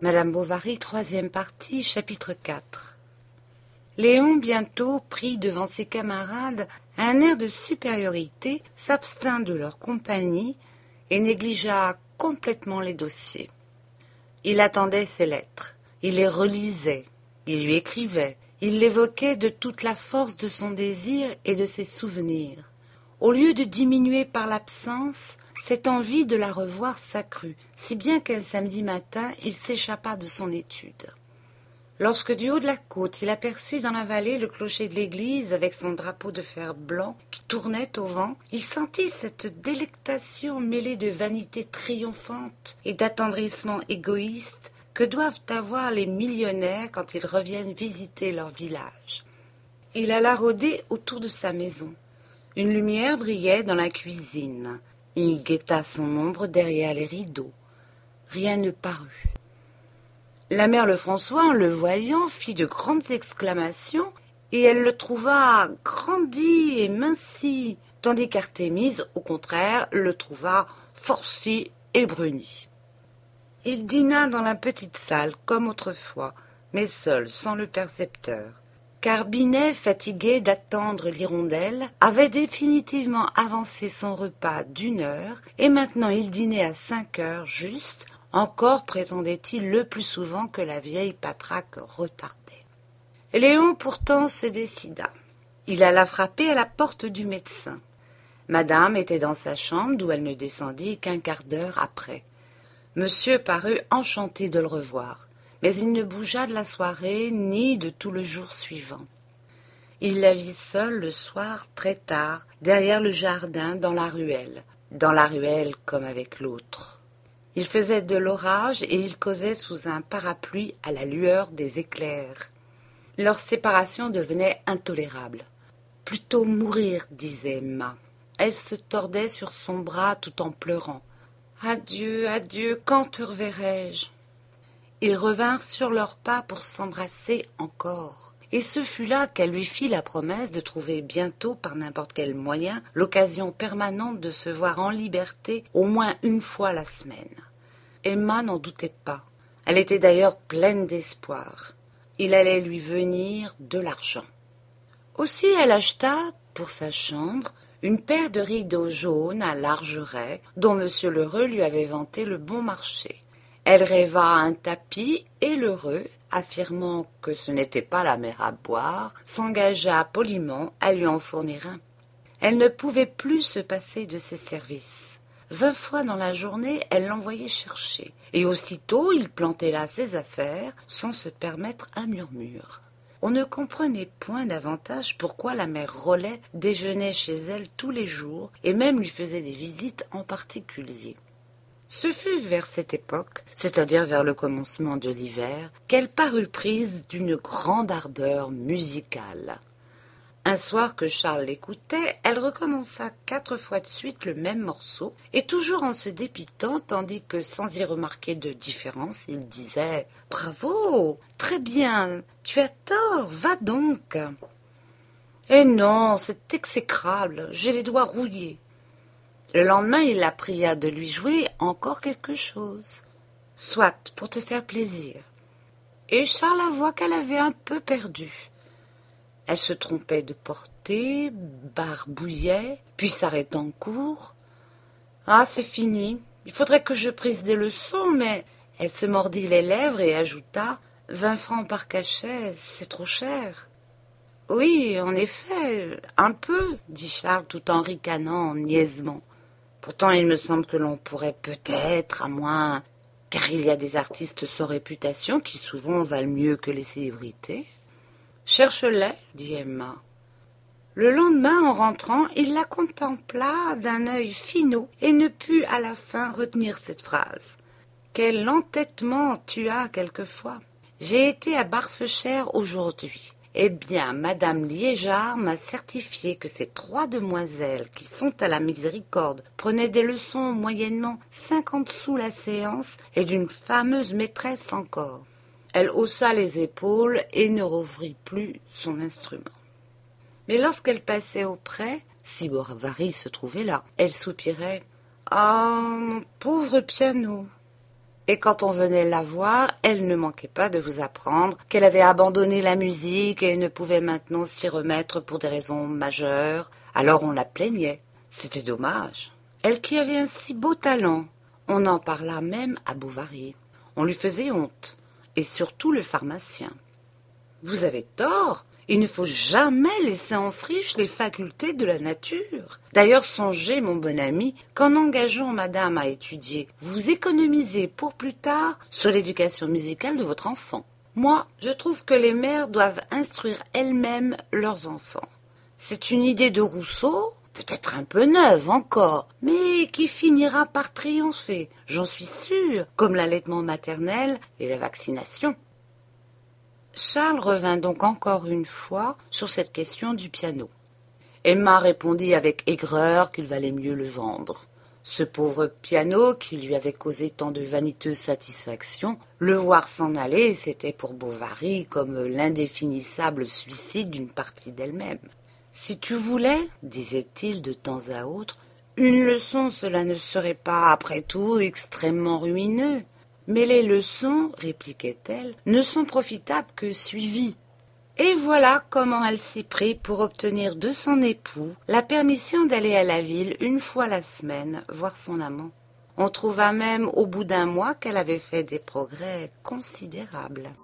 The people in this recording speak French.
Madame Bovary, troisième partie, chapitre 4. Léon, bientôt, pris devant ses camarades, à un air de supériorité, s'abstint de leur compagnie et négligea complètement les dossiers. Il attendait ses lettres, il les relisait, il lui écrivait, il l'évoquait de toute la force de son désir et de ses souvenirs. Au lieu de diminuer par l'absence, cette envie de la revoir s'accrut, si bien qu'un samedi matin, il s'échappa de son étude. Lorsque du haut de la côte, il aperçut dans la vallée le clocher de l'église avec son drapeau de fer blanc qui tournait au vent, il sentit cette délectation mêlée de vanité triomphante et d'attendrissement égoïste que doivent avoir les millionnaires quand ils reviennent visiter leur village. Il alla rôder autour de sa maison. Une lumière brillait dans la cuisine. Il guetta son ombre derrière les rideaux. Rien ne parut. La mère Lefrançois, en le voyant, fit de grandes exclamations, et elle le trouva grandi et minci, tandis qu'Artémise, au contraire, le trouva forci et bruni. Il dîna dans la petite salle, comme autrefois, mais seul, sans le percepteur. Car Binet, fatigué d'attendre l'hirondelle, avait définitivement avancé son repas d'1 heure, et maintenant il dînait à 5 heures juste, encore prétendait-il le plus souvent que la vieille patraque retardait. Léon pourtant se décida. Il alla frapper à la porte du médecin. Madame était dans sa chambre, d'où elle ne descendit qu'un quart d'heure après. Monsieur parut enchanté de le revoir, mais il ne bougea de la soirée ni de tout le jour suivant. Il la vit seule le soir très tard, derrière le jardin, dans la ruelle comme avec l'autre. Il faisait de l'orage et ils causaient sous un parapluie à la lueur des éclairs. Leur séparation devenait intolérable. « Plutôt mourir, » disait Emma. Elle se tordait sur son bras tout en pleurant. « Adieu, adieu, quand te reverrai-je » Ils revinrent sur leurs pas pour s'embrasser encore. Et ce fut là qu'elle lui fit la promesse de trouver bientôt, par n'importe quel moyen, l'occasion permanente de se voir en liberté au moins 1 fois la semaine. Emma n'en doutait pas. Elle était d'ailleurs pleine d'espoir. Il allait lui venir de l'argent. Aussi elle acheta, pour sa chambre, une paire de rideaux jaunes à larges raies, dont M. Lheureux lui avait vanté le bon marché. Elle rêva un tapis et Lheureux, affirmant que ce n'était pas la mer à boire, s'engagea poliment à lui en fournir un. Elle ne pouvait plus se passer de ses services. 20 fois dans la journée, elle l'envoyait chercher, et aussitôt il plantait là ses affaires sans se permettre un murmure. On ne comprenait point davantage pourquoi la mère Rollet déjeunait chez elle tous les jours et même lui faisait des visites en particulier. Ce fut vers cette époque, c'est-à-dire vers le commencement de l'hiver, qu'elle parut prise d'une grande ardeur musicale. Un soir que Charles l'écoutait, elle recommença 4 fois de suite le même morceau, et toujours en se dépitant, tandis que, sans y remarquer de différence, il disait « Bravo, très bien, tu as tort, va donc !»« Eh non, c'est exécrable, j'ai les doigts rouillés. » Le lendemain, il la pria de lui jouer encore quelque chose. « Soit, pour te faire plaisir. » Et Charles avoua qu'elle avait un peu perdu. Elle se trompait de portée, barbouillait, puis s'arrêtait en court. « Ah, c'est fini, il faudrait que je prise des leçons, mais... » Elle se mordit les lèvres et ajouta « 20 francs par cachet, c'est trop cher. » « Oui, en effet, un peu, » dit Charles tout en ricanant niaisement. « Pourtant, il me semble que l'on pourrait peut-être, à moins... car il y a des artistes sans réputation qui souvent valent mieux que les célébrités. » « Cherche-les, » dit Emma. Le lendemain, en rentrant, il la contempla d'un œil finaud et ne put à la fin retenir cette phrase. Quel entêtement tu as quelquefois. J'ai été à Barfeuchères aujourd'hui. Eh bien, madame Liégeard m'a certifié que ces 3 demoiselles qui sont à la miséricorde prenaient des leçons moyennement 50 sous la séance et d'une fameuse maîtresse encore. Elle haussa les épaules et ne rouvrit plus son instrument. Mais lorsqu'elle passait auprès, si Bovary se trouvait là, elle soupirait « Ah, mon pauvre piano !» Et quand on venait la voir, elle ne manquait pas de vous apprendre qu'elle avait abandonné la musique et ne pouvait maintenant s'y remettre pour des raisons majeures. Alors on la plaignait. C'était dommage. Elle qui avait un si beau talent. On en parla même à Bovary. On lui faisait honte. Et surtout le pharmacien. Vous avez tort. Il ne faut jamais laisser en friche les facultés de la nature. D'ailleurs, songez, mon bon ami, qu'en engageant madame à étudier, vous économisez pour plus tard sur l'éducation musicale de votre enfant. Moi, je trouve que les mères doivent instruire elles-mêmes leurs enfants. C'est une idée de Rousseau, peut-être un peu neuve encore, mais qui finira par triompher, j'en suis sûre, comme l'allaitement maternel et la vaccination. Charles revint donc encore une fois sur cette question du piano. Emma répondit avec aigreur qu'il valait mieux le vendre. Ce pauvre piano, qui lui avait causé tant de vaniteuses satisfactions, le voir s'en aller, c'était pour Bovary comme l'indéfinissable suicide d'une partie d'elle-même. « Si tu voulais, disait-il de temps à autre, une leçon, cela ne serait pas, après tout, extrêmement ruineux. Mais les leçons, répliquait-elle, ne sont profitables que suivies. » Et voilà comment elle s'y prit pour obtenir de son époux la permission d'aller à la ville une fois la semaine voir son amant. On trouva même au bout d'un mois qu'elle avait fait des progrès considérables.